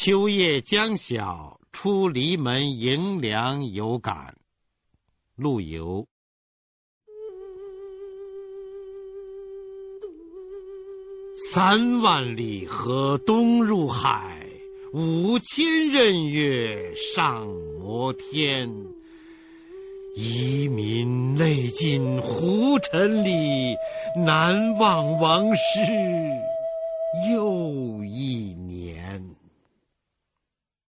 秋夜将晓，出篱门迎凉有感。陆游。3万里河东入海，5000仞岳上摩天。遗民泪尽胡尘里，难忘王师又一年。